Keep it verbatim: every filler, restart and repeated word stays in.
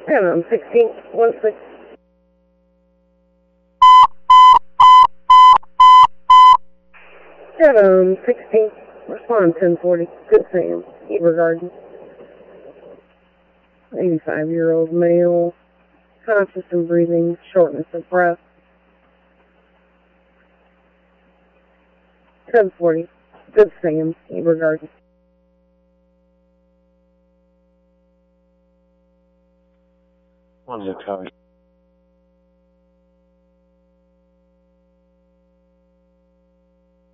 Adam, sixteen, one six. Adam, sixteen, respond ten forty. Good Sam, Heber Garden. eighty-five-year-old male, conscious and breathing, shortness of breath. ten forty. Good Sam, Heber Garden. One zero copy.